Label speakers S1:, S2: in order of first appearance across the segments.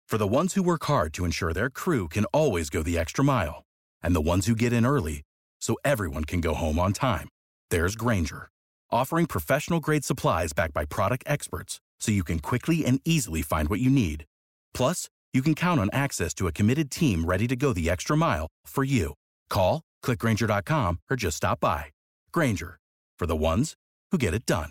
S1: For the ones who work hard to ensure their crew can always go the extra mile, and the ones who get in early so everyone can go home on time, there's Grainger, offering professional-grade supplies backed by product experts so you can quickly and easily find what you need. Plus, you can count on access to a committed team ready to go the extra mile for you. Call, click Grainger.com, or just stop by. Grainger, for the ones who get it done.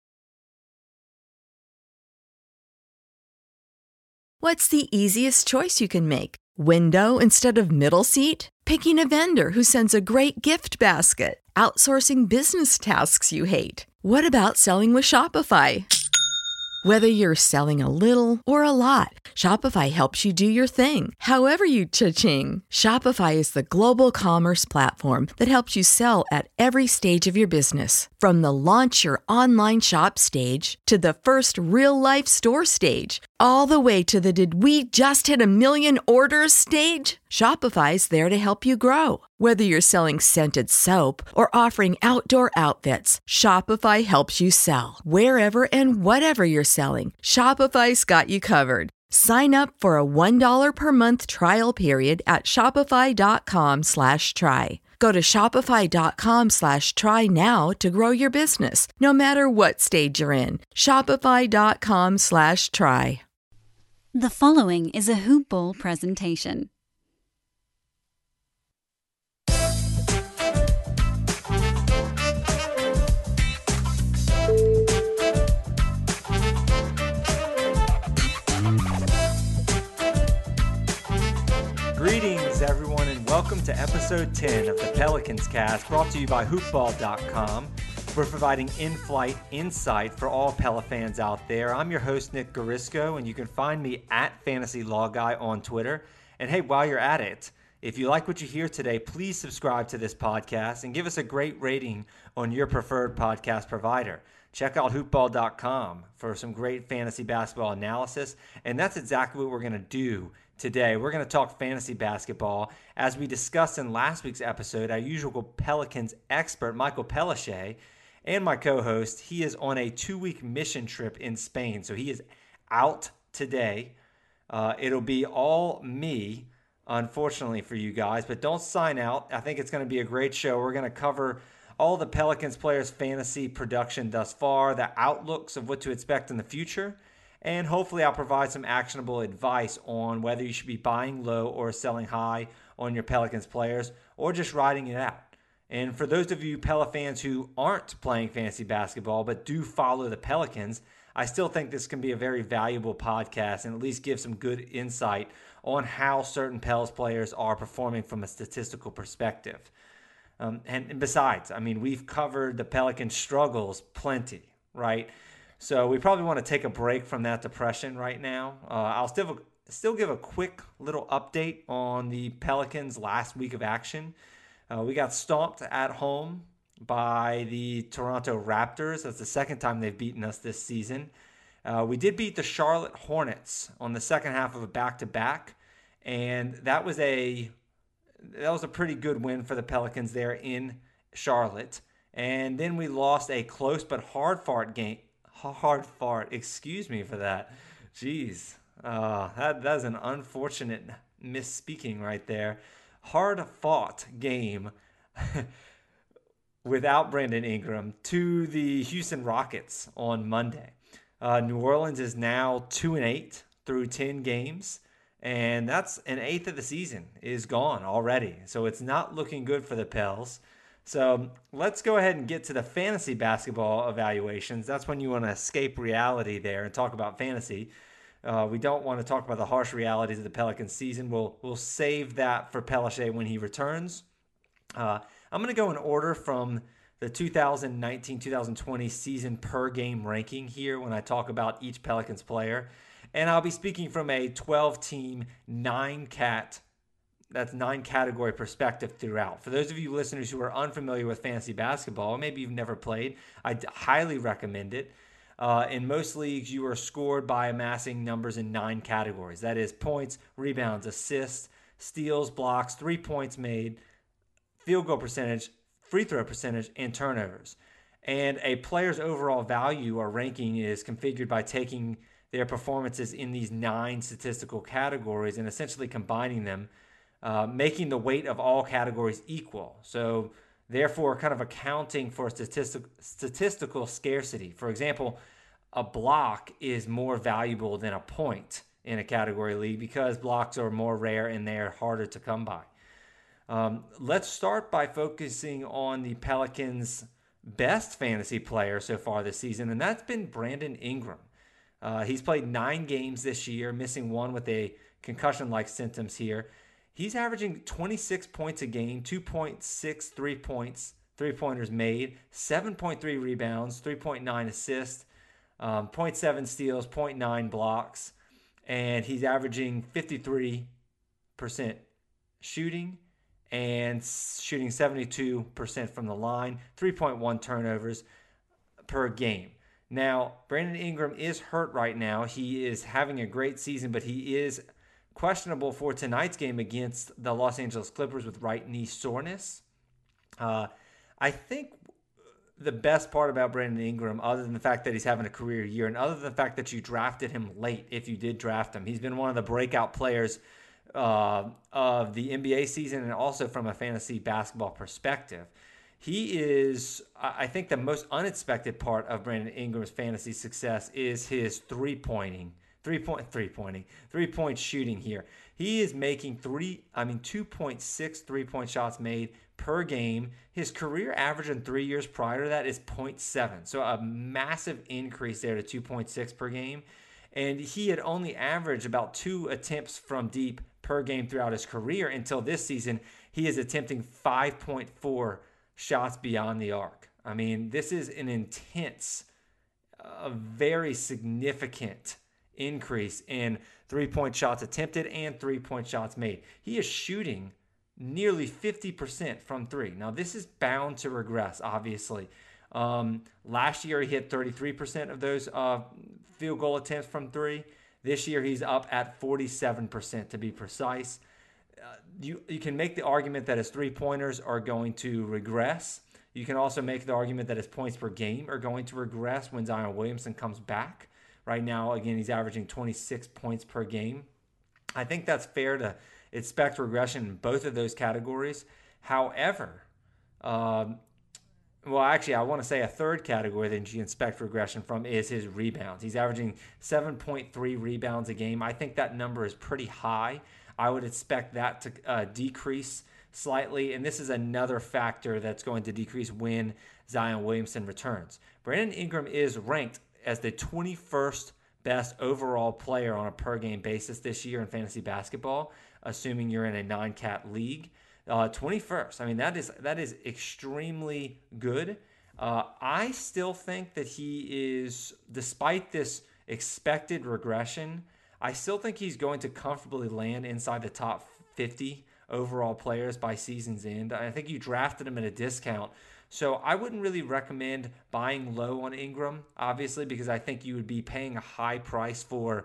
S2: What's the easiest choice you can make? Window instead of middle seat? Picking a vendor who sends a great gift basket? Outsourcing business tasks you hate? What about selling with Shopify? Whether you're selling a little or a lot, Shopify helps you do your thing, however you cha-ching. Shopify is the global commerce platform that helps you sell at every stage of your business. From the launch your online shop stage to the first real-life store stage, all the way to the did we just hit a million orders stage. Shopify's there to help you grow. Whether you're selling scented soap or offering outdoor outfits, Shopify helps you sell. Wherever and whatever you're selling, Shopify's got you covered. Sign up for a $1 per month trial period at shopify.com/try. Go to shopify.com/try now to grow your business, no matter what stage you're in. Shopify.com/try.
S3: The following is a Hoop Ball presentation.
S4: Greetings, everyone, and welcome to episode 10 of the Pelicans Cast, brought to you by hoopball.com. We're providing in-flight insight for all Pela fans out there. I'm your host, Nick Garisco, and you can find me at Fantasy Law Guy on Twitter. And hey, while you're at it, if you like what you hear today, please subscribe to this podcast and give us a great rating on your preferred podcast provider. Check out hoopball.com for some great fantasy basketball analysis, and that's exactly what we're going to do today. We're going to talk fantasy basketball. As we discussed in last week's episode, our usual Pelicans expert, Michael Pelichet, and my co-host, he is on a 2-week mission trip in Spain, so he is out today. It'll be all me, unfortunately for you guys, but don't sign out. I think it's going to be a great show. We're going to cover all the Pelicans players' fantasy production thus far, the outlooks of what to expect in the future, and hopefully I'll provide some actionable advice on whether you should be buying low or selling high on your Pelicans players or just riding it out. And for those of you Pela fans who aren't playing fantasy basketball but do follow the Pelicans, I still think this can be a very valuable podcast and at least give some good insight on how certain Pels players are performing from a statistical perspective. And besides, I mean, we've covered the Pelicans' struggles plenty, right? So we probably want to take a break from that depression right now. I'll still give a quick little update on the Pelicans' last week of action. We got stomped at home by the Toronto Raptors. That's the second time they've beaten us this season. We did beat the Charlotte Hornets on the second half of a back-to-back, and that was a pretty good win for the Pelicans there in Charlotte. And then we lost a close but hard fought game. Excuse me for that. Jeez. That's an unfortunate misspeaking right there. Hard-fought game without Brandon Ingram to the Houston Rockets on Monday. New Orleans is now 2-8 through 10 games, and that's an eighth of the season is gone already. So it's not looking good for the Pels. So let's go ahead and get to the fantasy basketball evaluations. That's when you want to escape reality there and talk about fantasy. We don't want to talk about the harsh realities of the Pelicans season. We'll save that for Pelichet when he returns. I'm going to go in order from the 2019-2020 season per game ranking here when I talk about each Pelicans player. And I'll be speaking from a 12-team, 9-category perspective throughout. For those of you listeners who are unfamiliar with fantasy basketball, or maybe you've never played, I highly recommend it. In most leagues, you are scored by amassing numbers in 9 categories. That is points, rebounds, assists, steals, blocks, 3 points made, field goal percentage, free throw percentage, and turnovers. And a player's overall value or ranking is configured by taking their performances in these 9 statistical categories and essentially combining them, making the weight of all categories equal. So therefore kind of accounting for statistical scarcity. For example, a block is more valuable than a point in a category league because blocks are more rare and they're harder to come by. Let's start by focusing on the Pelicans' best fantasy player so far this season, and that's been Brandon Ingram. He's played 9 games this year, missing 1 with a concussion-like symptoms here. He's averaging 26 points a game, 2.6 three-pointers made, 7.3 rebounds, 3.9 assists, 0.7 steals, 0.9 blocks, and he's averaging 53% shooting and shooting 72% from the line, 3.1 turnovers per game. Now, Brandon Ingram is hurt right now. He is having a great season, but he is questionable for tonight's game against the Los Angeles Clippers with right knee soreness. I think the best part about Brandon Ingram, other than the fact that he's having a career year and other than the fact that you drafted him late, if you did draft him, he's been one of the breakout players of the NBA season and also from a fantasy basketball perspective. He is, I think the most unexpected part of Brandon Ingram's fantasy success is his three-point shooting here. He is making 2.6 three-point shots made per game. His career average in 3 years prior to that is 0.7. So a massive increase there to 2.6 per game. And he had only averaged about 2 attempts from deep per game throughout his career until this season. He is attempting 5.4 shots beyond the arc. I mean, this is an intense, a very significant increase in 3-point shots attempted and 3-point shots made. He is shooting nearly 50% from 3. Now, this is bound to regress, obviously. Last year, he hit 33% of those field goal attempts from 3. This year, he's up at 47% to be precise. You can make the argument that his three-pointers are going to regress. You can also make the argument that his points per game are going to regress when Zion Williamson comes back. Right now, again, he's averaging 26 points per game. I think that's fair to expect regression in both of those categories. However, I want to say a third category that you expect regression from is his rebounds. He's averaging 7.3 rebounds a game. I think that number is pretty high. I would expect that to decrease slightly, and this is another factor that's going to decrease when Zion Williamson returns. Brandon Ingram is ranked as the 21st best overall player on a per-game basis this year in fantasy basketball, assuming you're in a 9-cat league. 21st. I mean, that is extremely good. I still think that he is, despite this expected regression, I still think he's going to comfortably land inside the top 50 overall players by season's end. I think you drafted him at a discount. So I wouldn't really recommend buying low on Ingram, obviously, because I think you would be paying a high price for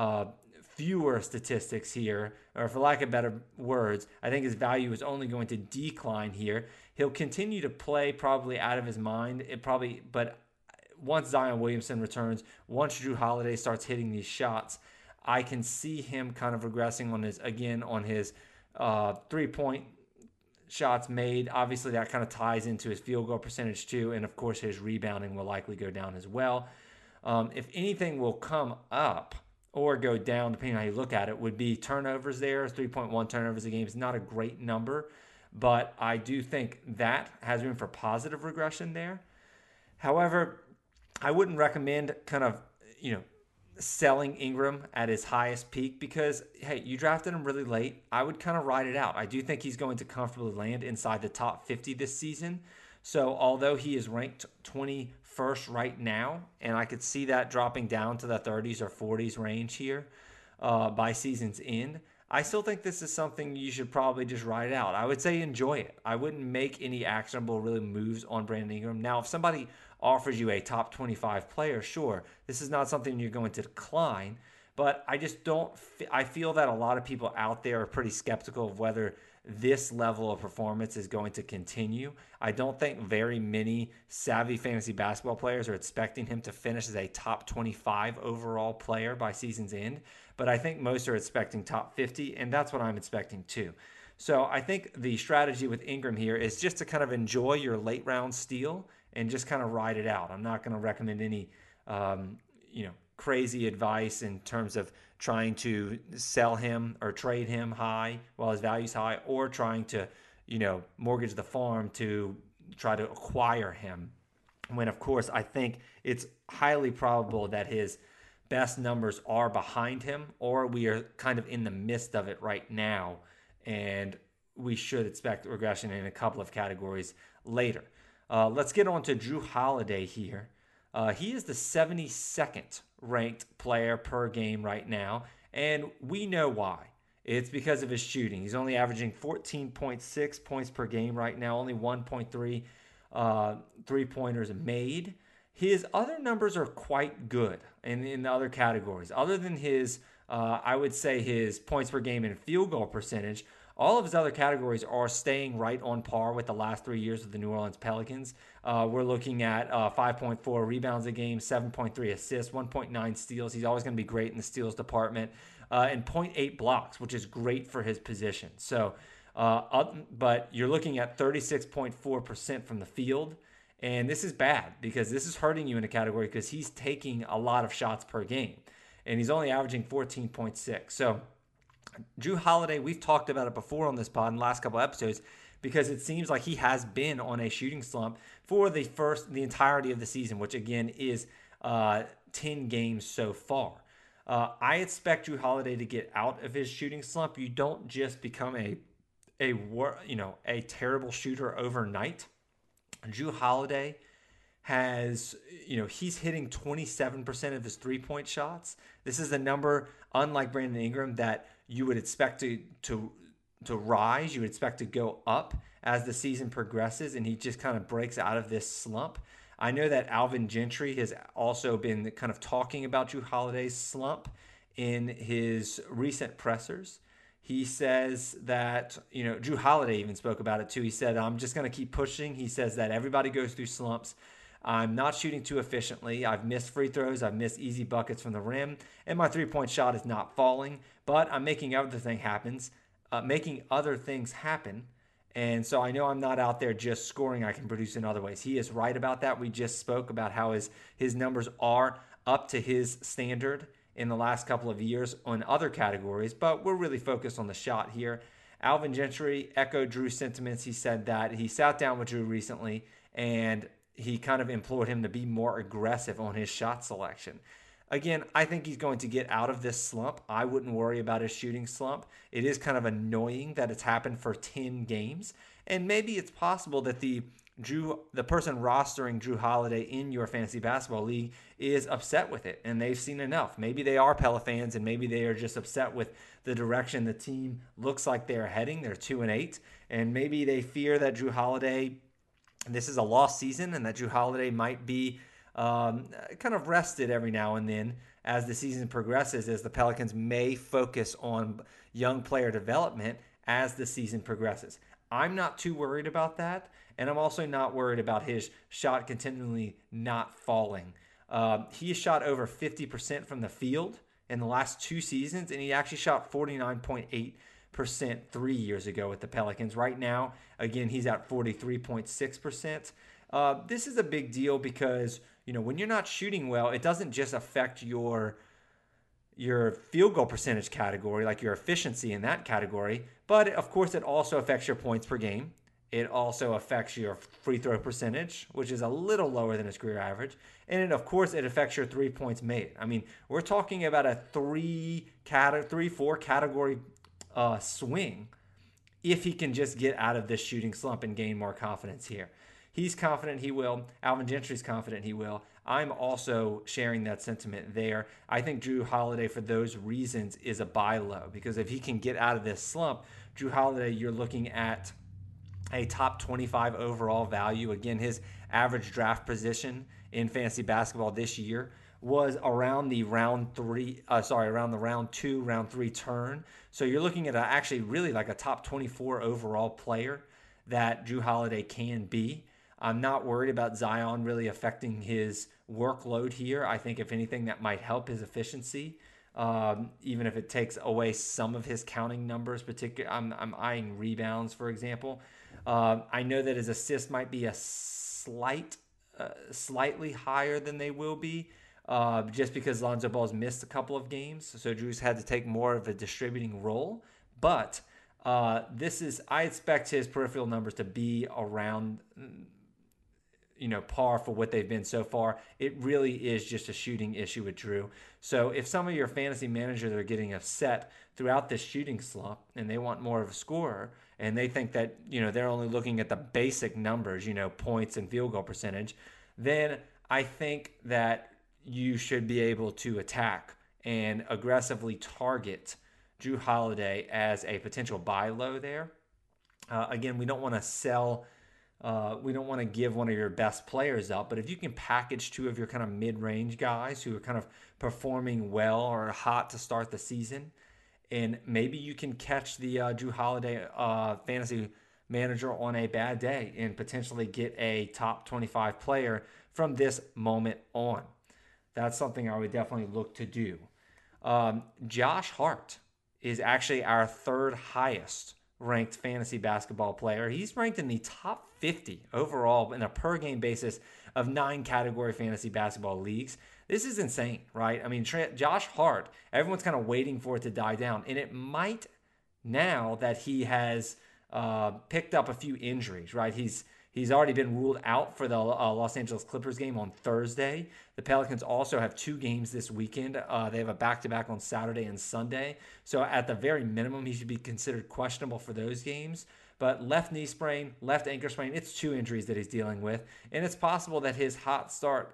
S4: fewer statistics here, or for lack of better words, I think his value is only going to decline here. He'll continue to play probably out of his mind. But once Zion Williamson returns, once Jrue Holiday starts hitting these shots, I can see him kind of regressing on his 3-point shots made. Obviously, that kind of ties into his field goal percentage too, and of course, his rebounding will likely go down as well. If anything will come up or go down, depending on how you look at it, would be turnovers there. 3.1 turnovers a game is not a great number, but I do think that has room for positive regression there. However, I wouldn't recommend selling Ingram at his highest peak because, hey, you drafted him really late. I would kind of ride it out. I do think he's going to comfortably land inside the top 50 this season. So although he is ranked 21st right now, and I could see that dropping down to the 30s or 40s range here by season's end, I still think this is something you should probably just ride out. I would say enjoy it. I wouldn't make any actionable really moves on Brandon Ingram. Now, if somebody offers you a top 25 player, sure, this is not something you're going to decline, but I just don't. I feel that a lot of people out there are pretty skeptical of whether this level of performance is going to continue. I don't think very many savvy fantasy basketball players are expecting him to finish as a top 25 overall player by season's end, but I think most are expecting top 50, and that's what I'm expecting too. So I think the strategy with Ingram here is just to kind of enjoy your late round steal and just kind of ride it out. I'm not going to recommend any, crazy advice in terms of trying to sell him or trade him high while his value's high, or trying to, mortgage the farm to try to acquire him. When, of course, I think it's highly probable that his best numbers are behind him, or we are kind of in the midst of it right now, and we should expect regression in a couple of categories later. Let's get on to Jrue Holiday here. He is the 72nd ranked player per game right now, and we know why. It's because of his shooting. He's only averaging 14.6 points per game right now, only 1.3 three-pointers made. His other numbers are quite good in the other categories. Other than his, I would say his points per game and field goal percentage, all of his other categories are staying right on par with the last 3 years of the New Orleans Pelicans. We're looking at 5.4 rebounds a game, 7.3 assists, 1.9 steals. He's always going to be great in the steals department, and 0.8 blocks, which is great for his position. So, but you're looking at 36.4% from the field, and this is bad because this is hurting you in a category because he's taking a lot of shots per game, and he's only averaging 14.6. So Jrue Holiday, we've talked about it before on this pod in the last couple episodes, because it seems like he has been on a shooting slump for the entirety of the season, which again is 10 games so far. I expect Jrue Holiday to get out of his shooting slump. You don't just become a terrible shooter overnight. Jrue Holiday has, he's hitting 27% of his three-point shots. This is a number, unlike Brandon Ingram, that you would expect to rise. You would expect to go up as the season progresses, and he just kind of breaks out of this slump. I know that Alvin Gentry has also been kind of talking about Jrue Holiday's slump in his recent pressers. He says that, Jrue Holiday even spoke about it too. He said, I'm just going to keep pushing. He says that everybody goes through slumps. I'm not shooting too efficiently. I've missed free throws. I've missed easy buckets from the rim, and my three-point shot is not falling, but I'm making other things happen. And so I know I'm not out there just scoring. I can produce in other ways. He is right about that. We just spoke about how his numbers are up to his standard in the last couple of years on other categories, but we're really focused on the shot here. Alvin Gentry echoed Jrue's sentiments. He said that he sat down with Jrue recently, and he kind of implored him to be more aggressive on his shot selection. Again, I think he's going to get out of this slump. I wouldn't worry about his shooting slump. It is kind of annoying that it's happened for 10 games. And maybe it's possible that the person rostering Jrue Holiday in your fantasy basketball league is upset with it, and they've seen enough. Maybe they are Pella fans, and maybe they are just upset with the direction the team looks like they're heading. They're 2-8, and maybe they fear that Jrue Holiday, this is a lost season, and that Jrue Holiday might be kind of rested every now and then as the season progresses, as the Pelicans may focus on young player development as the season progresses. I'm not too worried about that, and I'm also not worried about his shot continually not falling. He shot over 50% from the field in the last 2 seasons, and he actually shot 49.8% 3 years ago with the Pelicans. Right now, again, he's at 43.6%. This is a big deal because, when you're not shooting well, it doesn't just affect your field goal percentage category, like your efficiency in that category, but of course it also affects your points per game. It also affects your free throw percentage, which is a little lower than his career average. And of course it affects your 3 points made. I mean, we're talking about a 3-4 category swing if he can just get out of this shooting slump and gain more confidence here. He's confident he will. Alvin Gentry's confident he will. I'm also sharing that sentiment there. I think Jrue Holiday, for those reasons, is a buy low, because if he can get out of this slump, Jrue Holiday, you're looking at a top 25 overall value. Again, his average draft position in fantasy basketball this year was around the round two, round three turn. So you're looking at actually really like a top 24 overall player that Jrue Holiday can be. I'm not worried about Zion really affecting his workload here. I think if anything, that might help his efficiency, even if it takes away some of his counting numbers. Particularly, I'm eyeing rebounds, for example. I know that his assists might be a slightly higher than they will be, just because Lonzo Ball's missed a couple of games, so Jrue's had to take more of a distributing role. But I expect his peripheral numbers to be around, par for what they've been so far. It really is just a shooting issue with Jrue. So if some of your fantasy managers are getting upset throughout this shooting slump and they want more of a scorer, and they think that, they're only looking at the basic numbers, points and field goal percentage, then I think that you should be able to attack and aggressively target Jrue Holiday as a potential buy low there. Again, we don't want to sell. We don't want to give one of your best players up, but if you can package two of your kind of mid-range guys who are kind of performing well or hot to start the season, and maybe you can catch the Jrue Holiday fantasy manager on a bad day and potentially get a top 25 player from this moment on. That's something I would definitely look to do. Josh Hart is actually our third highest ranked fantasy basketball player. He's ranked in the top 50 overall in a per game basis of 9 category fantasy basketball leagues. This is insane, right? I mean, Josh Hart, everyone's kind of waiting for it to die down, and it might now that he has picked up a few injuries, right? He's already been ruled out for the Los Angeles Clippers game on Thursday. The Pelicans also have 2 games this weekend. They have a back-to-back on Saturday and Sunday. So at the very minimum, he should be considered questionable for those games. But left knee sprain, left ankle sprain, it's 2 injuries that he's dealing with. And it's possible that his hot start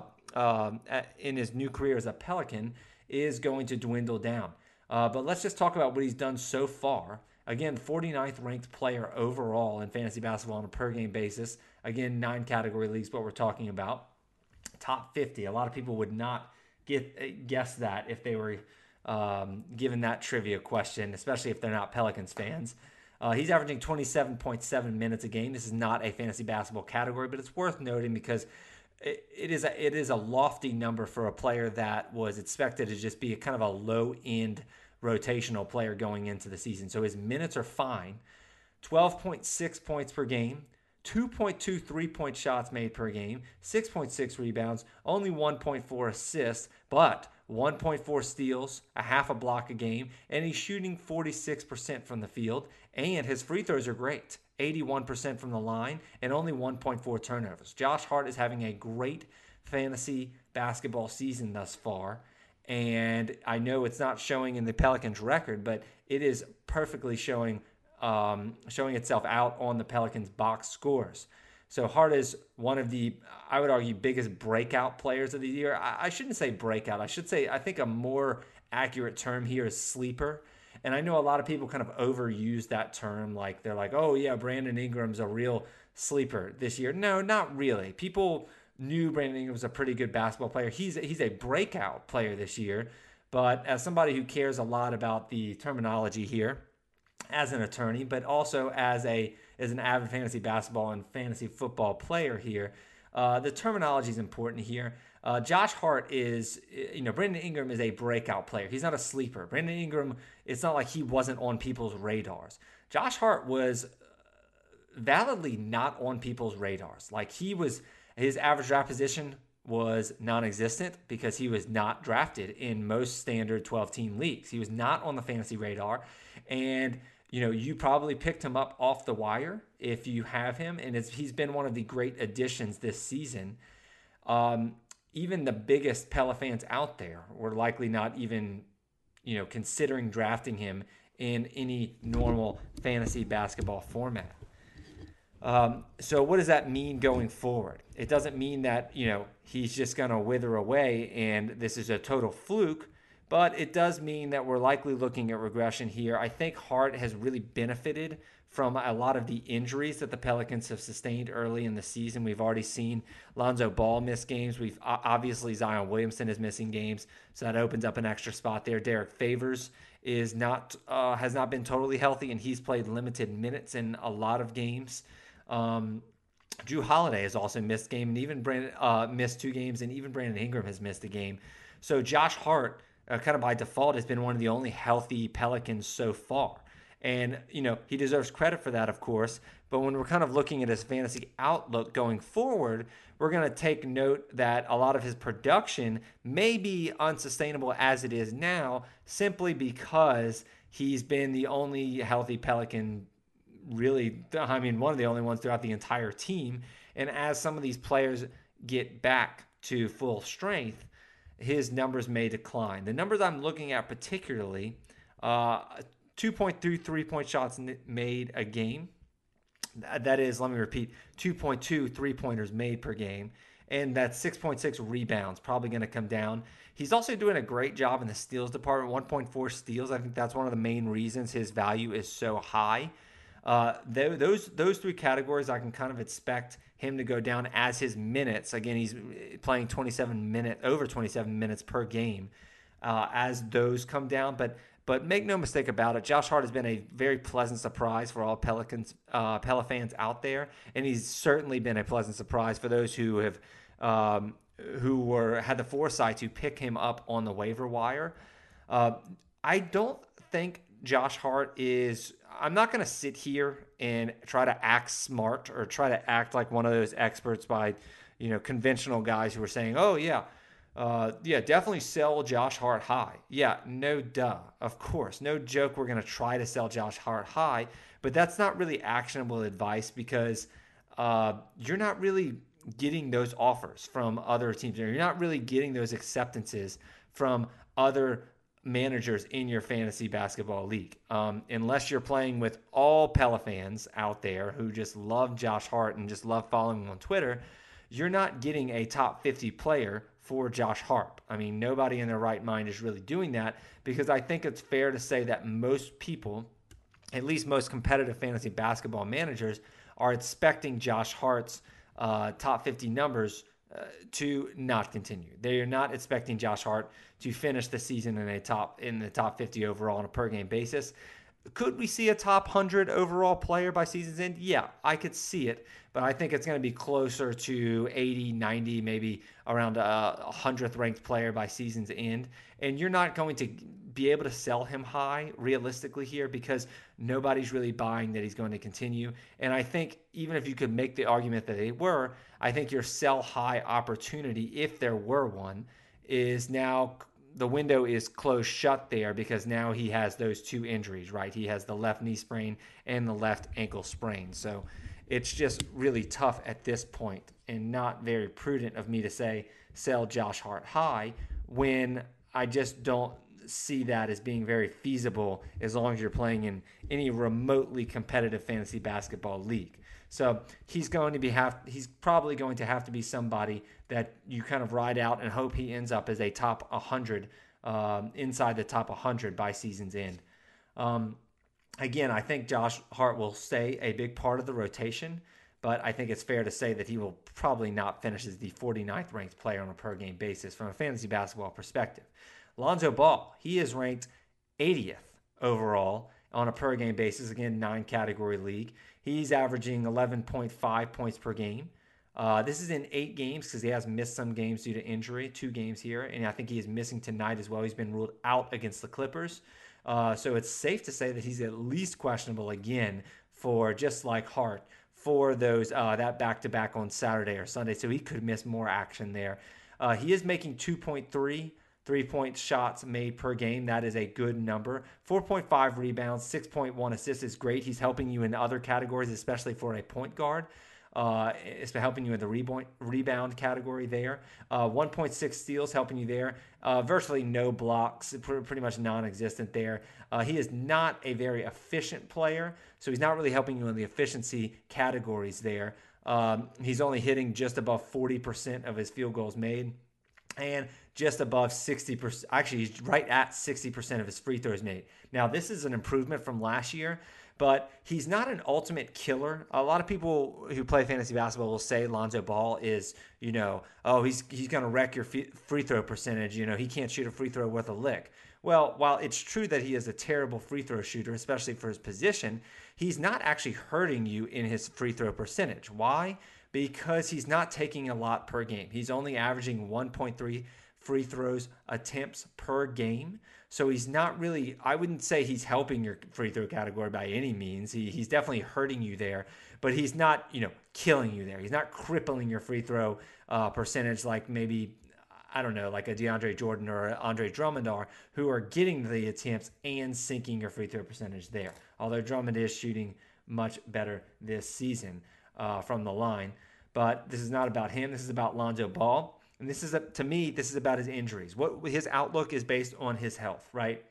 S4: in his new career as a Pelican is going to dwindle down. But let's just talk about what he's done so far. Again, 49th ranked player overall in fantasy basketball on a per game basis. Again, 9 category leagues, what we're talking about. Top 50. A lot of people would not guess that if they were given that trivia question, especially if they're not Pelicans fans. He's averaging 27.7 minutes a game. This is not a fantasy basketball category, but it's worth noting because it is a lofty number for a player that was expected to just be a kind of a low-end rotational player going into the season. So his minutes are fine. 12.6 points per game, 2.2 3-point shots made per game, 6.6 rebounds, only 1.4 assists, but 1.4 steals, a half a block a game, and he's shooting 46% from the field, and his free throws are great. 81% from the line, and only 1.4 turnovers. Josh Hart is having a great fantasy basketball season thus far. And I know it's not showing in the Pelicans record, but it is perfectly showing itself out on the Pelicans box scores. So Hart is one of the, I would argue, biggest breakout players of the year. I shouldn't say breakout. I should say, I think a more accurate term here is sleeper. And I know a lot of people kind of overuse that term. Like they're like, oh yeah, Brandon Ingram's a real sleeper this year. No, not really. People knew Brandon Ingram was a pretty good basketball player. He's a breakout player this year. But as somebody who cares a lot about the terminology here, as an attorney, but also as an avid fantasy basketball and fantasy football player here, the terminology is important here. Josh Hart is, Brandon Ingram is a breakout player. He's not a sleeper. Brandon Ingram, it's not like he wasn't on people's radars. Josh Hart was validly not on people's radars. Like his average draft position was non-existent because he was not drafted in most standard 12-team leagues. He was not on the fantasy radar. And, you probably picked him up off the wire if you have him. And he's been one of the great additions this season. Even the biggest Pella fans out there were likely not even, considering drafting him in any normal fantasy basketball format. So what does that mean going forward? It doesn't mean that, he's just going to wither away and this is a total fluke, but it does mean that we're likely looking at regression here. I think Hart has really benefited from a lot of the injuries that the Pelicans have sustained early in the season. We've already seen Lonzo Ball miss games. We've obviously Zion Williamson is missing games, so that opens up an extra spot there. Derek Favors has not been totally healthy, and he's played limited minutes in a lot of games. Jrue Holiday has also missed game, and even missed 2 games, and even Brandon Ingram has missed a game. So Josh Hart, kind of by default, has been one of the only healthy Pelicans so far. And, he deserves credit for that, of course. But when we're kind of looking at his fantasy outlook going forward, we're going to take note that a lot of his production may be unsustainable as it is now, simply because he's been the only healthy Pelican, really, one of the only ones throughout the entire team. And as some of these players get back to full strength, his numbers may decline. The numbers I'm looking at particularly, 2.3 3-point shots made a game. That is, let me repeat, 2.2 3-pointers made per game. And that's 6.6 rebounds, probably going to come down. He's also doing a great job in the steals department, 1.4 steals. I think that's one of the main reasons his value is so high. Those 3 categories, I can kind of expect him to go down as his minutes. Again, he's playing over 27 minutes per game as those come down. But make no mistake about it, Josh Hart has been a very pleasant surprise for all Pele fans out there, and he's certainly been a pleasant surprise for those who have had the foresight to pick him up on the waiver wire. I don't think Josh Hart is. I'm not going to sit here and try to act smart or try to act like one of those experts by, conventional guys who are saying, "Oh yeah, definitely sell Josh Hart high." Yeah, no duh. Of course, no joke. We're going to try to sell Josh Hart high, but that's not really actionable advice because you're not really getting those offers from other teams. You're not really getting those acceptances from other managers in your fantasy basketball league. Unless you're playing with all Pele fans out there who just love Josh Hart and just love following him on Twitter, you're not getting a top 50 player for Josh Hart. Nobody in their right mind is really doing that, because I think it's fair to say that most people, at least most competitive fantasy basketball managers, are expecting Josh Hart's top 50 numbers to not continue. They are not expecting Josh Hart to finish the season in the top 50 overall on a per game basis. Could we see a top 100 overall player by season's end? Yeah, I could see it, but I think it's going to be closer to 80, 90, maybe around a 100th ranked player by season's end. And you're not going to be able to sell him high realistically here because nobody's really buying that he's going to continue. And I think even if you could make the argument that they were, I think your sell high opportunity, if there were one, is now the window is closed shut there, because now he has those 2 injuries, right? He has the left knee sprain and the left ankle sprain. So it's just really tough at this point, and not very prudent of me to say sell Josh Hart high when I just don't see that as being very feasible as long as you're playing in any remotely competitive fantasy basketball league. So he's probably going to have to be somebody that you kind of ride out and hope he ends up as a top 100, inside the top 100 by season's end. Again, I think Josh Hart will stay a big part of the rotation, but I think it's fair to say that he will probably not finish as the 49th ranked player on a per game basis from a fantasy basketball perspective. Lonzo Ball, he is ranked 80th overall on a per game basis, again, 9-category league. He's averaging 11.5 points per game. This is in 8 games because he has missed some games due to injury, 2 games here, and I think he is missing tonight as well. He's been ruled out against the Clippers. So it's safe to say that he's at least questionable again for, just like Hart, for those that back-to-back on Saturday or Sunday. So he could miss more action there. He is making 2.3 3-point shots made per game. That is a good number. 4.5 rebounds, 6.1 assists is great. He's helping you in other categories, especially for a point guard. It's helping you in the rebound category there. 1.6 steals helping you there. Virtually no blocks, pretty much non-existent there. He is not a very efficient player, so he's not really helping you in the efficiency categories there. He's only hitting just above 40% of his field goals made. and just above 60%. Actually, he's right at 60% of his free throws made. Now, this is an improvement from last year, but he's not an ultimate killer. A lot of people who play fantasy basketball will say Lonzo Ball is, oh, he's going to wreck your free throw percentage. He can't shoot a free throw worth a lick. Well, while it's true that he is a terrible free throw shooter, especially for his position, he's not actually hurting you in his free throw percentage. Why? Because he's not taking a lot per game. He's only averaging 1.3 free throws attempts per game. So he's not really, I wouldn't say he's helping your free throw category by any means. He's definitely hurting you there, but he's not, killing you there. He's not crippling your free throw percentage like maybe, I don't know, like a DeAndre Jordan or Andre Drummond are, who are getting the attempts and sinking your free throw percentage there. Although Drummond is shooting much better this season from the line. But this is not about him. This is about Lonzo Ball. And this is, to me, this is about his injuries. What his outlook is based on his health, right?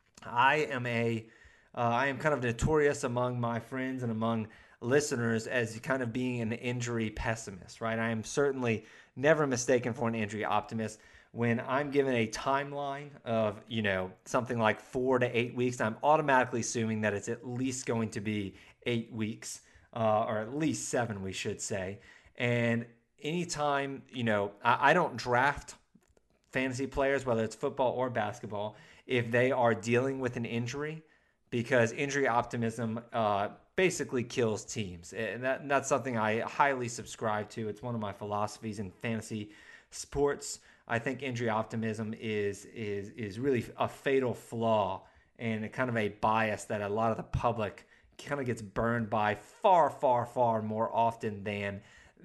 S4: I am kind of notorious among my friends and among listeners as kind of being an injury pessimist, right? I am certainly never mistaken for an injury optimist. When I'm given a timeline of, something like 4 to 8 weeks, I'm automatically assuming that it's at least going to be 8 weeks, or at least 7, we should say. And anytime, I don't draft fantasy players, whether it's football or basketball, if they are dealing with an injury, because injury optimism basically kills teams. And that's something I highly subscribe to. It's one of my philosophies in fantasy sports. I think injury optimism is really a fatal flaw and kind of a bias that a lot of the public kind of gets burned by far, far, far more often than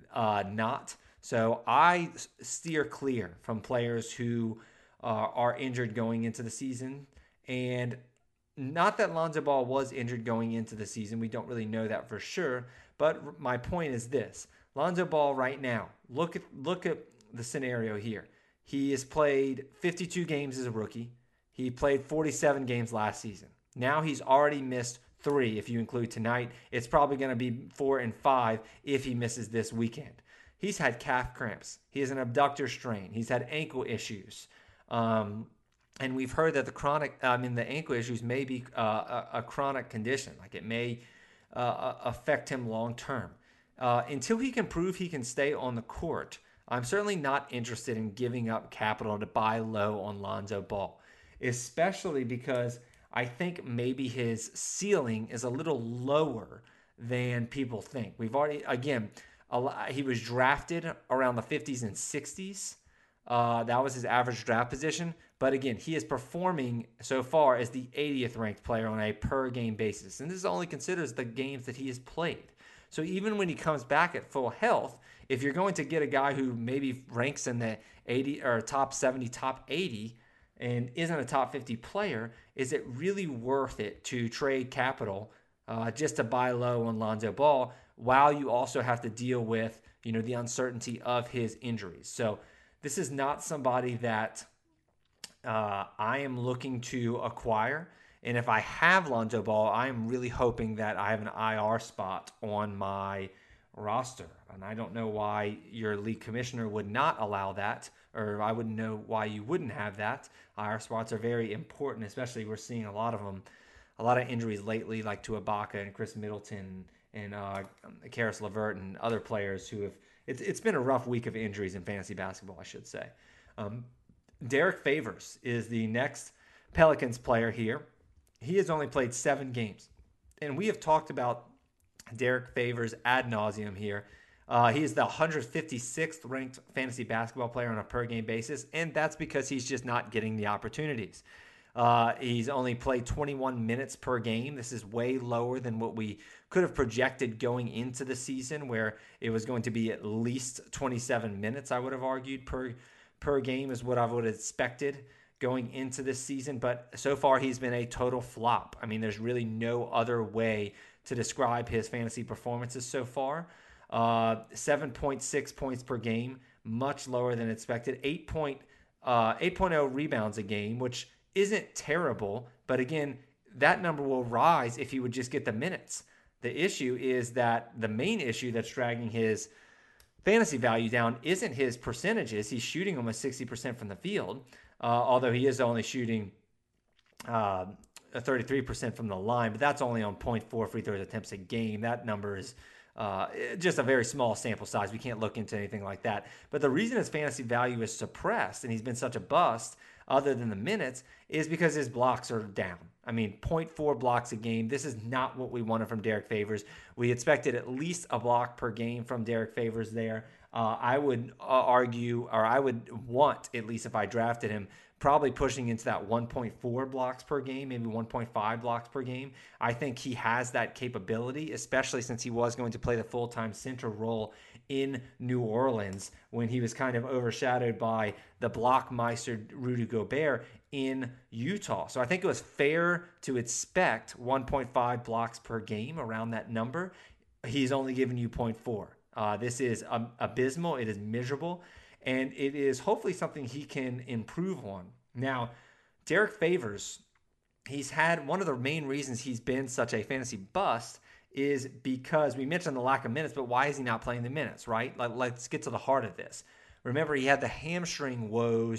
S4: not. So I steer clear from players who are injured going into the season. And not that Lonzo Ball was injured going into the season. We don't really know that for sure. But my point is this. Lonzo Ball right now, look at the scenario here. He has played 52 games as a rookie. He played 47 games last season. Now he's already missed 3 if you include tonight. It's probably going to be 4 and 5 if he misses this weekend. He's had calf cramps. He has an abductor strain. He's had ankle issues. And we've heard that the ankle issues may be a chronic condition. Like it may affect him long term. Until he can prove he can stay on the court, I'm certainly not interested in giving up capital to buy low on Lonzo Ball, especially because I think maybe his ceiling is a little lower than people think. We've already, again, he was drafted around the 50s and 60s. That was his average draft position. But again, he is performing so far as the 80th ranked player on a per game basis. And this only considers the games that he has played. So even when he comes back at full health, if you're going to get a guy who maybe ranks in the 80 or top 70, top 80, and isn't a top 50 player, is it really worth it to trade capital just to buy low on Lonzo Ball while you also have to deal with, the uncertainty of his injuries? So this is not somebody that I am looking to acquire. And if I have Lonzo Ball, I am really hoping that I have an IR spot on my roster. And I don't know why your league commissioner would not allow that, or I wouldn't know why you wouldn't have that. IR spots are very important, especially we're seeing a lot of them, a lot of injuries lately, like to Ibaka and Chris Middleton and Karis LeVert and other players who have. It's been a rough week of injuries in fantasy basketball, I should say. Derek Favors is the next Pelicans player here. He has only played 7 games. And we have talked about Derek Favors ad nauseum here. He is the 156th ranked fantasy basketball player on a per game basis, and that's because he's just not getting the opportunities. He's only played 21 minutes per game. This is way lower than what we could have projected going into the season, where it was going to be at least 27 minutes, I would have argued, per game is what I would have expected going into this season. But so far, he's been a total flop. I mean, there's really no other way to describe his fantasy performances so far. 7.6 points per game, much lower than expected. 8.0 rebounds a game, which isn't terrible, but again, that number will rise if he would just get the minutes. The issue is that the main issue that's dragging his fantasy value down isn't his percentages. He's shooting almost 60% from the field, although he is only shooting 33% from the line, but that's only on 0.4 free throws attempts a game. That number is just a very small sample size. We can't look into anything like that. But the reason his fantasy value is suppressed and he's been such a bust, other than the minutes, is because his blocks are down. I mean, 0.4 blocks a game. This is not what we wanted from Derek Favors. We expected at least a block per game from Derek Favors there. I would argue, or I would want, at least if I drafted him, probably pushing into that 1.4 blocks per game, maybe 1.5 blocks per game. I think he has that capability, especially since he was going to play the full-time center role in New Orleans when he was kind of overshadowed by the blockmeister Rudy Gobert in Utah. So I think it was fair to expect 1.5 blocks per game, around that number. He's only given you 0.4. This is abysmal. It is miserable. And it is hopefully something he can improve on. Now, Derek Favors, he's had one of the main reasons he's been such a fantasy bust is because we mentioned the lack of minutes, but why is he not playing the minutes, right? Let's get to the heart of this. Remember, he had the hamstring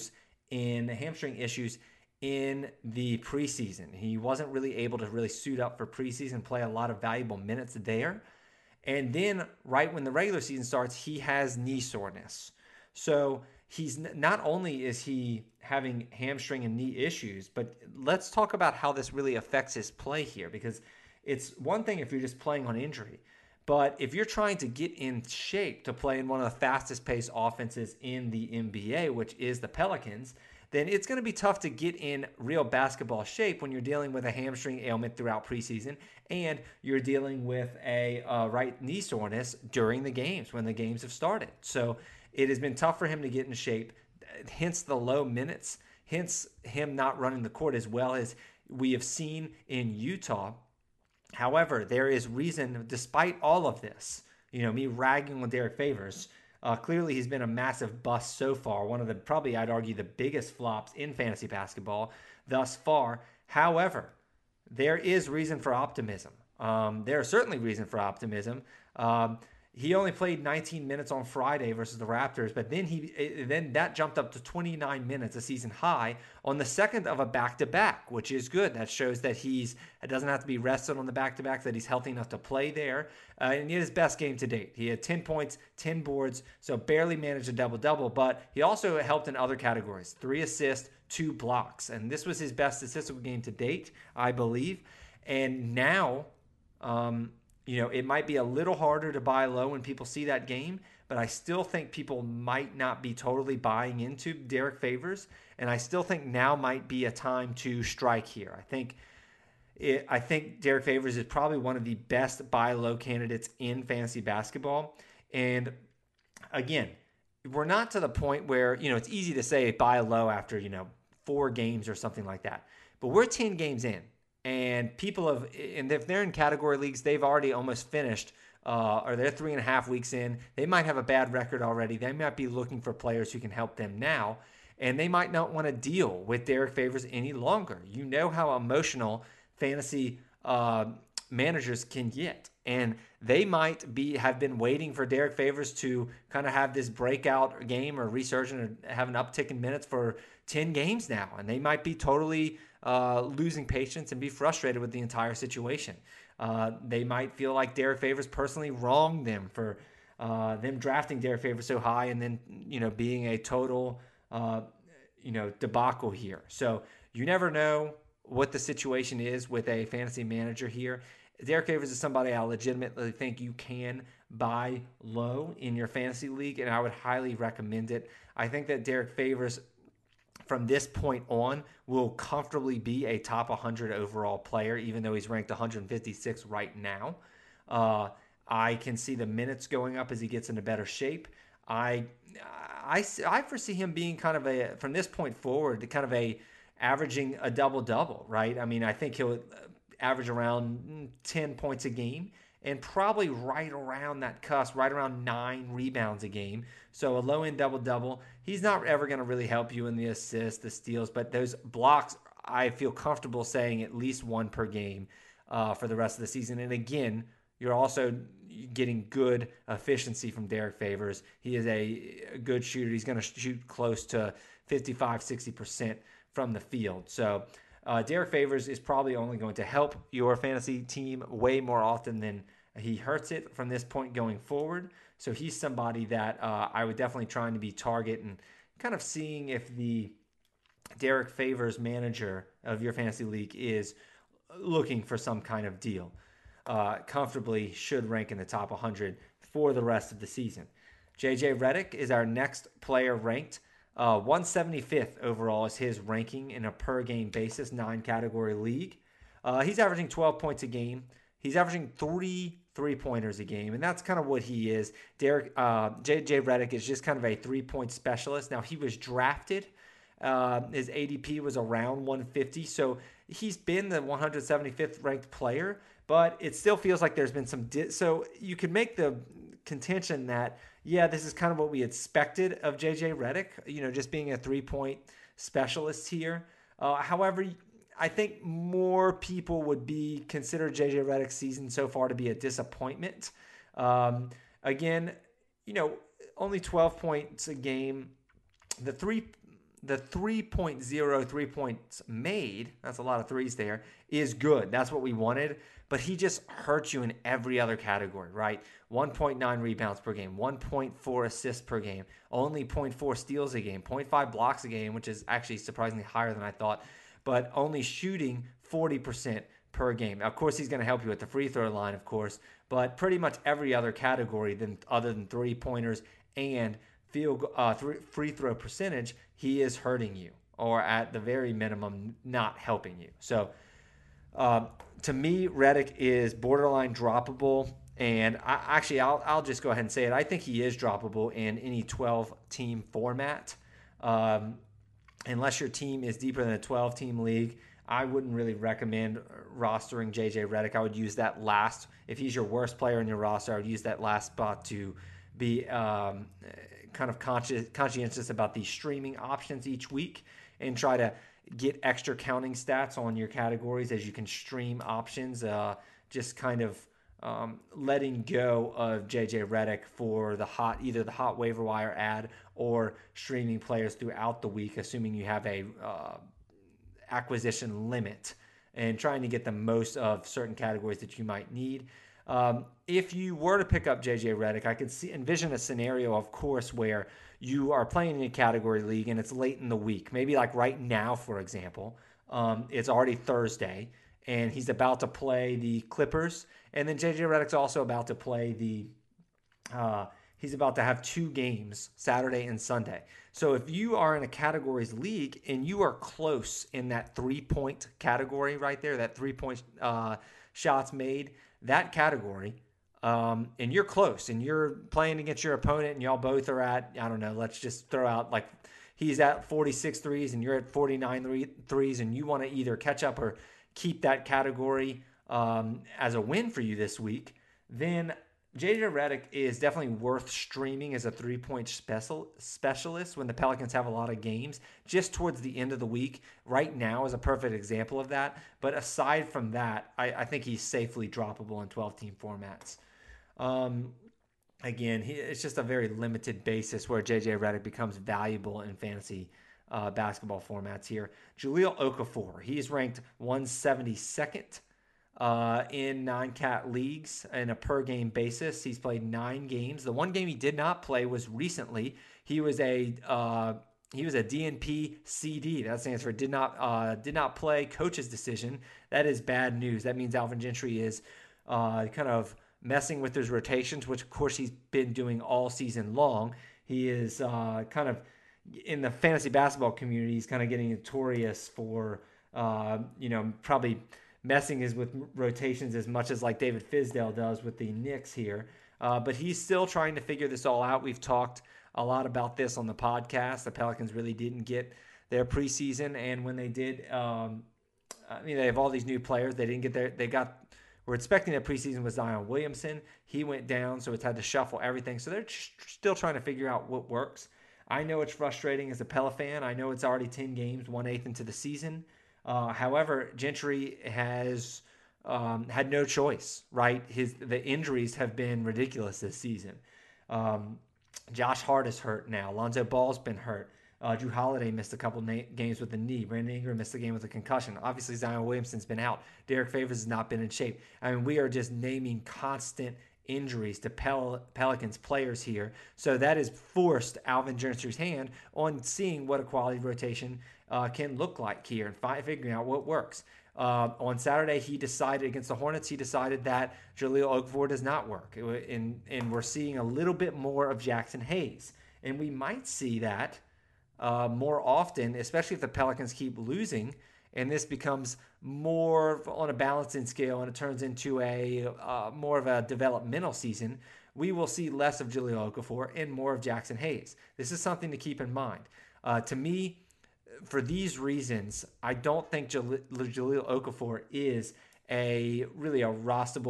S4: issues in the preseason. He wasn't really able to really suit up for preseason, play a lot of valuable minutes there. And then right when the regular season starts, he has knee soreness. So he's not only is he having hamstring and knee issues, but let's talk about how this really affects his play here, because it's one thing if you're just playing on injury, but if you're trying to get in shape to play in one of the fastest paced offenses in the NBA, which is the Pelicans, then it's going to be tough to get in real basketball shape when you're dealing with a hamstring ailment throughout preseason and you're dealing with a right knee soreness during the games when the games have started. So it has been tough for him to get in shape, hence the low minutes, hence him not running the court as well as we have seen in Utah. However, there is reason, despite all of this, me ragging on Derek Favors, clearly he's been a massive bust so far, one of the, probably I'd argue, the biggest flops in fantasy basketball thus far. However, there is reason for optimism. There is certainly reason for optimism. He only played 19 minutes on Friday versus the Raptors, but then that jumped up to 29 minutes, a season high, on the second of a back-to-back, which is good. That shows that it doesn't have to be rested on the back-to-back, that he's healthy enough to play there. And he had his best game to date. He had 10 points, 10 boards, so barely managed a double-double, but he also helped in other categories, 3 assists, 2 blocks. And this was his best statistical game to date, I believe. And now, it might be a little harder to buy low when people see that game, but I still think people might not be totally buying into Derek Favors, and I still think now might be a time to strike here. I think Derek Favors is probably one of the best buy low candidates in fantasy basketball. And again, we're not to the point where, it's easy to say buy low after, 4 games or something like that, but we're 10 games in. And and if they're in category leagues, they've already almost finished, or they're 3.5 weeks in. They might have a bad record already. They might be looking for players who can help them now, and they might not want to deal with Derek Favors any longer. You know how emotional fantasy managers can get, and they might have been waiting for Derek Favors to kind of have this breakout game or resurgence or have an uptick in minutes for 10 games now, and they might be totally losing patience and be frustrated with the entire situation. They might feel like Derek Favors personally wronged them for them drafting Derek Favors so high and then, being a total, debacle here. So you never know what the situation is with a fantasy manager here. Derek Favors is somebody I legitimately think you can buy low in your fantasy league, and I would highly recommend it. I think that Derek Favors, from this point on, will comfortably be a top 100 overall player, even though he's ranked 156 right now. I can see the minutes going up as he gets into better shape. I foresee him being kind of from this point forward, averaging a double-double, right? I mean, I think he'll average around 10 points a game and probably right around that cusp, right around 9 rebounds a game. So a low-end double-double. He's not ever going to really help you in the assists, the steals, but those blocks, I feel comfortable saying at least 1 per game for the rest of the season. And again, you're also getting good efficiency from Derek Favors. He is a good shooter. He's going to shoot close to 55-60% from the field. So Derek Favors is probably only going to help your fantasy team way more often than he hurts it from this point going forward. So he's somebody that I would definitely try to be target and kind of seeing if the Derek Favors manager of your fantasy league is looking for some kind of deal. Comfortably should rank in the top 100 for the rest of the season. JJ Redick is our next player ranked. 175th overall is his ranking in a per game basis, 9-category league. He's averaging 12 points a game. He's averaging 3 3-pointers a game, and that's kind of what he is. JJ Redick is just kind of a 3-point specialist. Now, he was drafted. His ADP was around 150, so he's been the 175th ranked player, but it still feels like there's been some so you could make the contention that, yeah, this is kind of what we expected of JJ Redick, just being a 3-point specialist here. However, I think more people would consider JJ Redick's season so far to be a disappointment. Again, only 12 points a game. The 3.0 3 points made, that's a lot of threes there, is good. That's what we wanted. But he just hurts you in every other category, right? 1.9 rebounds per game, 1.4 assists per game, only 0.4 steals a game, 0.5 blocks a game, which is actually surprisingly higher than I thought, but only shooting 40% per game. Now, of course, he's going to help you at the free throw line, of course, but pretty much every other category other than 3-pointers and free throw percentage, he is hurting you, or at the very minimum, not helping you. So to me, Redick is borderline droppable, and I'll just go ahead and say it. I think he is droppable in any 12-team format. Unless your team is deeper than a 12-team league, I wouldn't really recommend rostering JJ Redick. I would use that last. If he's your worst player in your roster, I would use that last spot to be kind of conscientious about the streaming options each week and try to get extra counting stats on your categories as you can stream options. Just kind of letting go of JJ Redick for either the hot waiver wire ad or streaming players throughout the week, assuming you have a acquisition limit, and trying to get the most of certain categories that you might need. If you were to pick up JJ Redick, I could envision a scenario, of course, where you are playing in a category league and it's late in the week. Maybe like right now, for example, it's already Thursday and he's about to play the Clippers. And then JJ Redick's also about to play he's about to have 2 games, Saturday and Sunday. So if you are in a categories league and you are close in that 3-point category right there, that 3-point shots made, that category, and you're close and you're playing against your opponent and y'all both are at, I don't know, let's just throw out like he's at 46 threes and you're at 49 threes, and you want to either catch up or keep that category as a win for you this week, then JJ Redick is definitely worth streaming as a 3-point specialist when the Pelicans have a lot of games. Just towards the end of the week, right now is a perfect example of that. But aside from that, I think he's safely droppable in 12-team formats. Again, it's just a very limited basis where JJ Redick becomes valuable in fantasy basketball formats here. Jahlil Okafor, he's ranked 172nd. In 9-cat leagues in a per game basis. He's played 9 games. The one game he did not play was recently. He was a DNP CD. That stands for did not play, coach's decision. That is bad news. That means Alvin Gentry is kind of messing with his rotations, which of course he's been doing all season long. He is kind of in the fantasy basketball community. He's kind of getting notorious for probably messing with rotations as much as like David Fizdale does with the Knicks here. But he's still trying to figure this all out. We've talked a lot about this on the podcast. The Pelicans really didn't get their preseason, and when they did, they have all these new players. They didn't get we're expecting their preseason was Zion Williamson. He went down, so it's had to shuffle everything. So they're still trying to figure out what works. I know it's frustrating as a Pela fan. I know it's already 10 games, 1/8 into the season. However, Gentry has had no choice, right? The injuries have been ridiculous this season. Josh Hart is hurt now. Lonzo Ball's been hurt. Drew Holiday missed a couple games with a knee. Brandon Ingram missed a game with a concussion. Obviously, Zion Williamson's been out. Derek Favors has not been in shape. I mean, we are just naming constant injuries to Pelicans players here. So that has forced Alvin Gentry's hand on seeing what a quality rotation can look like here and figuring out what works. On Saturday, he decided against the Hornets, he decided that Jahlil Okafor does not work. And we're seeing a little bit more of Jackson Hayes. And we might see that more often, especially if the Pelicans keep losing and this becomes more on a balancing scale and it turns into a more of a developmental season. We will see less of Jahlil Okafor and more of Jackson Hayes. This is something to keep in mind. To me, for these reasons, I don't think Jahlil Okafor is really a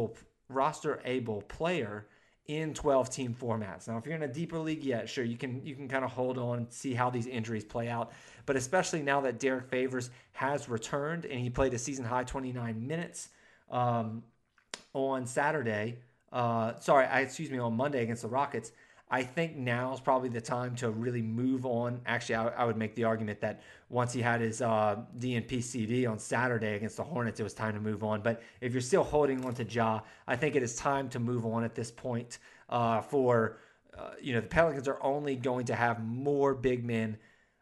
S4: roster-able player in 12-team formats. Now, if you're in a deeper league, yeah, sure, you can kind of hold on and see how these injuries play out. But especially now that Derek Favors has returned and he played a season-high 29 minutes on Saturday. On Monday against the Rockets. I think now is probably the time to really move on. Actually, I would make the argument that once he had his DNP CD on Saturday against the Hornets, it was time to move on. But if you're still holding on to Ja, I think it is time to move on at this point. The Pelicans are only going to have more big men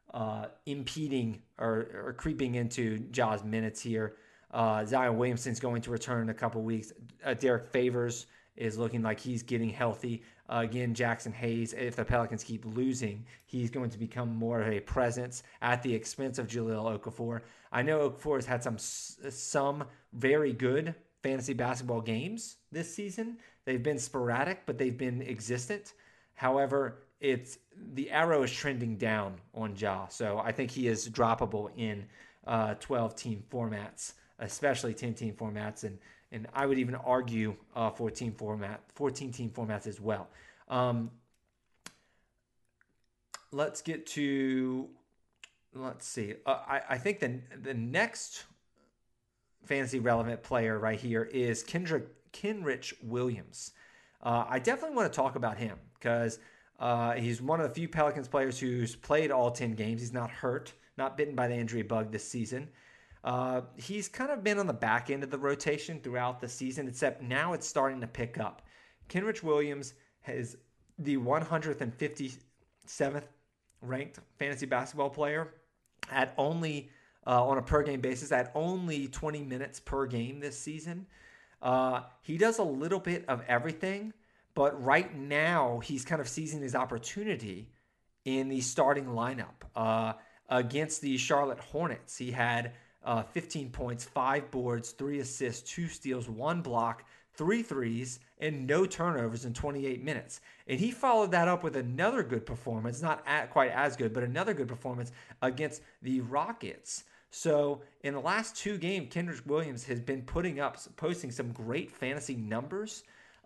S4: impeding or creeping into Ja's minutes here. Zion Williamson's going to return in a couple weeks. Derek Favors is looking like he's getting healthy. Again, Jackson Hayes, if the Pelicans keep losing, he's going to become more of a presence at the expense of Jahlil Okafor. I know Okafor has had some very good fantasy basketball games this season. They've been sporadic, but they've been existent. However, the arrow is trending down on Ja, so I think he is droppable in 12-team formats, especially 10-team formats, and I would even argue 14-team formats as well. Let's see. I think the next fantasy relevant player right here is Kenrich Williams. I definitely want to talk about him because he's one of the few Pelicans players who's played all 10 games. He's not hurt, not bitten by the injury bug this season. He's kind of been on the back end of the rotation throughout the season, except now it's starting to pick up. Kenrich Williams is the 157th ranked fantasy basketball player at only, on a per game basis, at only 20 minutes per game this season. He does a little bit of everything, but right now he's kind of seizing his opportunity in the starting lineup. Against the Charlotte Hornets, he had 15 points, 5 boards, 3 assists, 2 steals, 1 block, 3 threes, and no turnovers in 28 minutes. And he followed that up with another good performance, not quite as good, but another good performance against the Rockets. So in the last 2 games, Kenrich Williams has been posting some great fantasy numbers.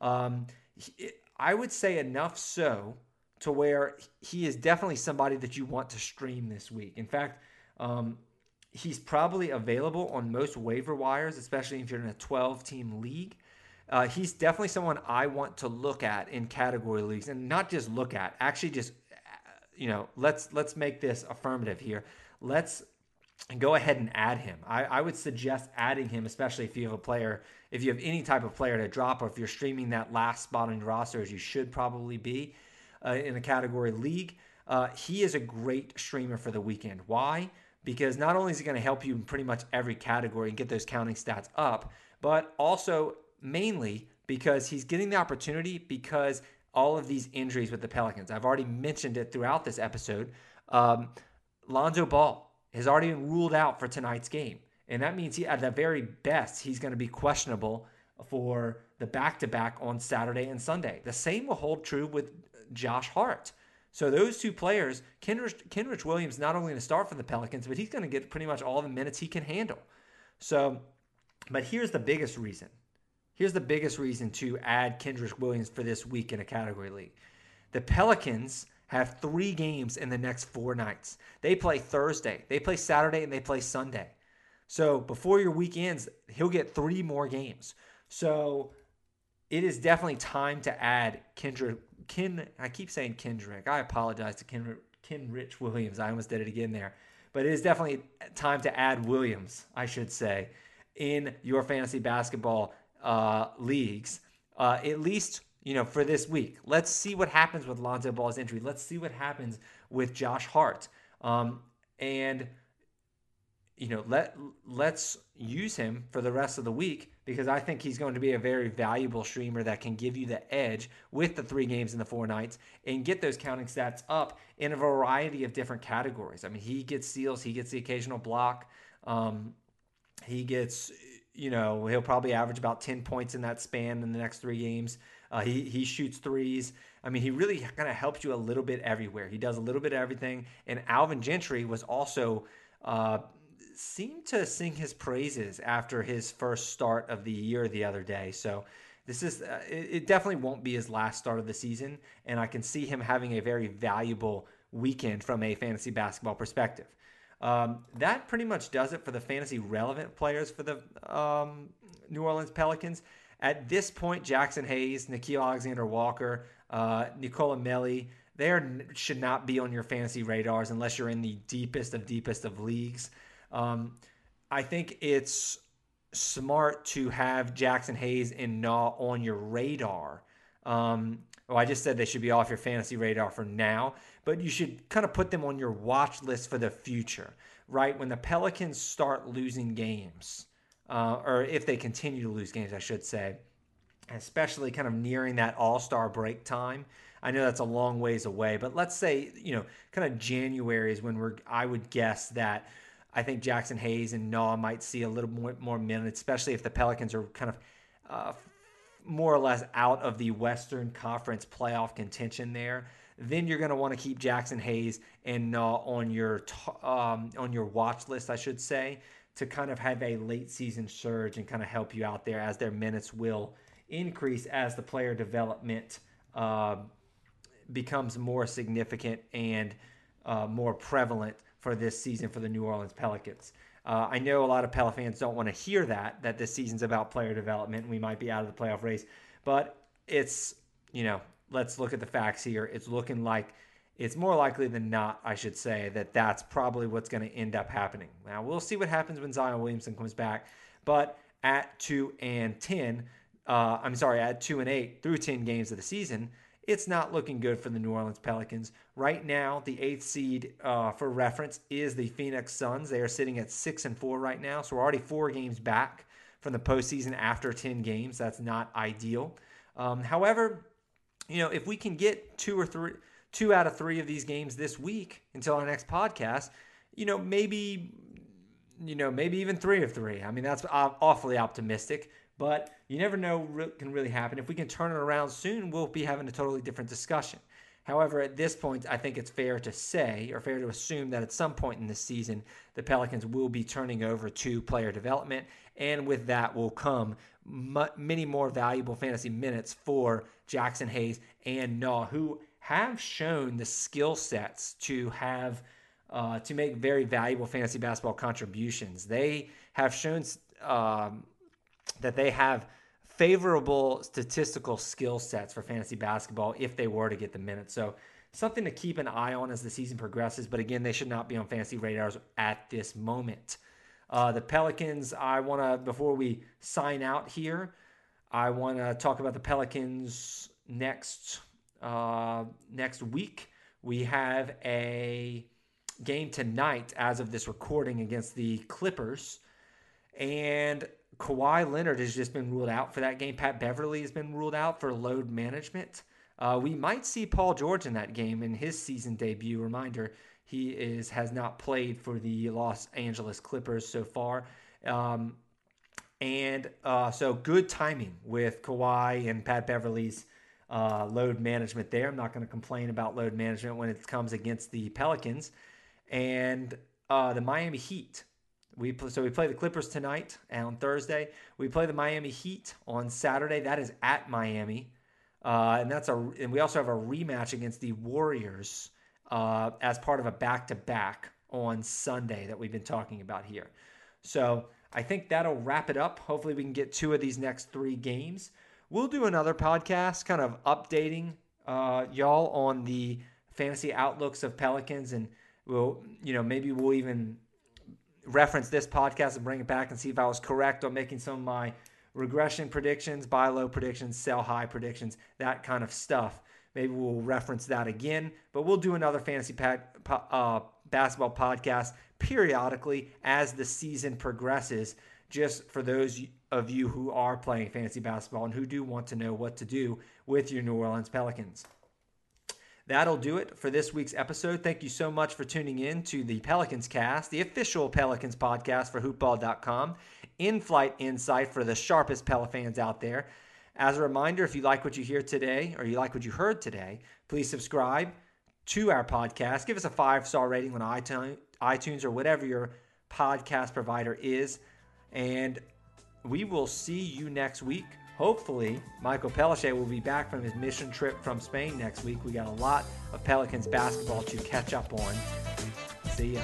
S4: I would say enough so to where he is definitely somebody that you want to stream this week. In fact, he's probably available on most waiver wires, especially if you're in a 12-team league. He's definitely someone I want to look at in category leagues, and not just look at. Actually, just let's make this affirmative here. Let's go ahead and add him. I would suggest adding him, especially if you have any type of player to drop, or if you're streaming that last spot on your roster, as you should probably be in a category league. He is a great streamer for the weekend. Why? Because not only is he going to help you in pretty much every category and get those counting stats up, but also mainly because he's getting the opportunity because all of these injuries with the Pelicans. I've already mentioned it throughout this episode. Lonzo Ball has already been ruled out for tonight's game. And that means at the very best, he's going to be questionable for the back-to-back on Saturday and Sunday. The same will hold true with Josh Hart. So those 2 players, Kenrich Williams, not only going to start for the Pelicans, but he's going to get pretty much all the minutes he can handle. So, but here's the biggest reason. Here's the biggest reason to add Kenrich Williams for this week in a category league. The Pelicans have 3 games in the next 4 nights. They play Thursday, they play Saturday, and they play Sunday. So before your week ends, he'll get 3 more games. So it is definitely time to add I keep saying Kendrick. I apologize to Kenrich Williams. I almost did it again there. But it is definitely time to add Williams, I should say, in your fantasy basketball leagues, at least, for this week. Let's see what happens with Lonzo Ball's injury. Let's see what happens with Josh Hart. And let's use him for the rest of the week, because I think he's going to be a very valuable streamer that can give you the edge with the 3 games and the 4 nights and get those counting stats up in a variety of different categories. I mean, he gets steals, he gets the occasional block. He gets, he'll probably average about 10 points in that span in the next 3 games. He shoots threes. I mean, he really kind of helps you a little bit everywhere. He does a little bit of everything. And Alvin Gentry was also seemed to sing his praises after his first start of the year the other day. So this is it definitely won't be his last start of the season, and I can see him having a very valuable weekend from a fantasy basketball perspective. That pretty much does it for the fantasy relevant players for the New Orleans Pelicans. At this point, Jackson Hayes, Nickeil Alexander-Walker, Nicola Melli, they should not be on your fantasy radars unless you're in the deepest of leagues. I think it's smart to have Jackson Hayes and Nah on your radar. I just said they should be off your fantasy radar for now, but you should kind of put them on your watch list for the future, right? When the Pelicans start losing games, or if they continue to lose games, I should say, especially kind of nearing that All-Star break time. I know that's a long ways away, but let's say, kind of January is when I would guess that I think Jackson Hayes and Nah might see a little more minutes, especially if the Pelicans are kind of more or less out of the Western Conference playoff contention there. Then you're going to want to keep Jackson Hayes and Nah on your watch list, I should say, to kind of have a late season surge and kind of help you out there as their minutes will increase as the player development becomes more significant and more prevalent for this season for the New Orleans Pelicans. I know a lot of Pele fans don't want to hear that this season's about player development and we might be out of the playoff race, but it's, let's look at the facts here. It's looking like it's more likely than not, I should say, that's probably what's going to end up happening. Now, we'll see what happens when Zion Williamson comes back, but at 2-10, at 2-8 through 10 games of the season, it's not looking good for the New Orleans Pelicans. Right now, the 8th seed, for reference, is the Phoenix Suns. They are sitting at 6-4 right now, so we're already 4 games back from the postseason after 10 games. That's not ideal. However, if we can get 2 out of 3 of these games this week until our next podcast, maybe even 3 of 3. I mean, that's awfully optimistic. But you never know what can really happen. If we can turn it around soon, we'll be having a totally different discussion. However, at this point, I think it's fair to say, or fair to assume, that at some point in this season, the Pelicans will be turning over to player development, and with that will come many more valuable fantasy minutes for Jackson Hayes and Nah, who have shown the skill sets to have to make very valuable fantasy basketball contributions. They have shown that they have favorable statistical skill sets for fantasy basketball if they were to get the minutes. So something to keep an eye on as the season progresses. But again, they should not be on fantasy radars at this moment. The Pelicans, before we sign out here, I want to talk about the Pelicans next week. We have a game tonight as of this recording against the Clippers. And Kawhi Leonard has just been ruled out for that game. Pat Beverly has been ruled out for load management. We might see Paul George in that game in his season debut. Reminder, he has not played for the Los Angeles Clippers so far. So good timing with Kawhi and Pat Beverly's load management there. I'm not going to complain about load management when it comes against the Pelicans. And the Miami Heat. We play the Clippers tonight and on Thursday. We play the Miami Heat on Saturday. That is at Miami, and we also have a rematch against the Warriors as part of a back-to-back on Sunday that we've been talking about here. So I think that'll wrap it up. Hopefully we can get 2 of these next 3 games. We'll do another podcast kind of updating y'all on the fantasy outlooks of Pelicans, and maybe we'll even reference this podcast and bring it back and see if I was correct on making some of my regression predictions, buy low predictions, sell high predictions, that kind of stuff. Maybe we'll reference that again, but we'll do another fantasy basketball podcast periodically as the season progresses, just for those of you who are playing fantasy basketball and who do want to know what to do with your New Orleans Pelicans. That'll do it for this week's episode. Thank you so much for tuning in to the Pelicans Cast, the official Pelicans podcast for hoopball.com. In-flight insight for the sharpest Pel fans out there. As a reminder, if you like what you hear today or you like what you heard today, please subscribe to our podcast. Give us a 5-star rating on iTunes or whatever your podcast provider is. And we will see you next week. Hopefully, Michael Pellicer will be back from his mission trip from Spain next week. We got a lot of Pelicans basketball to catch up on. See ya.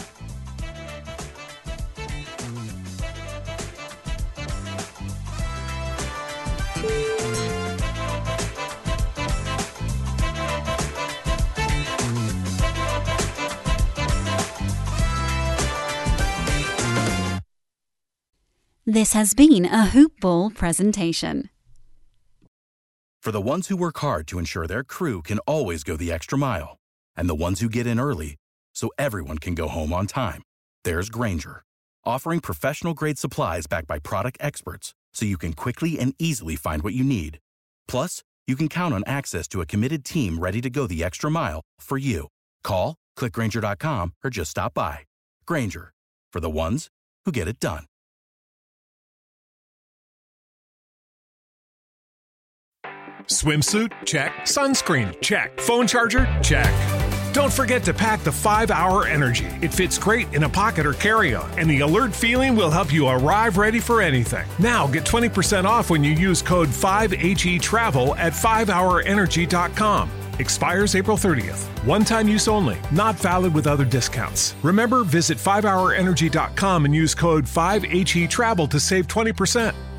S3: This has been a Hoop Ball presentation.
S1: For the ones who work hard to ensure their crew can always go the extra mile, and the ones who get in early so everyone can go home on time, there's Grainger, offering professional-grade supplies backed by product experts so you can quickly and easily find what you need. Plus, you can count on access to a committed team ready to go the extra mile for you. Call, click Grainger.com, or just stop by. Grainger, for the ones who get it done.
S5: Swimsuit? Check. Sunscreen? Check. Phone charger? Check. Don't forget to pack the 5-Hour Energy. It fits great in a pocket or carry-on, and the alert feeling will help you arrive ready for anything. Now get 20% off when you use code 5HETRAVEL at 5hourenergy.com. Expires April 30th. One-time use only. Not valid with other discounts. Remember, visit 5hourenergy.com and use code 5HETRAVEL to save 20%.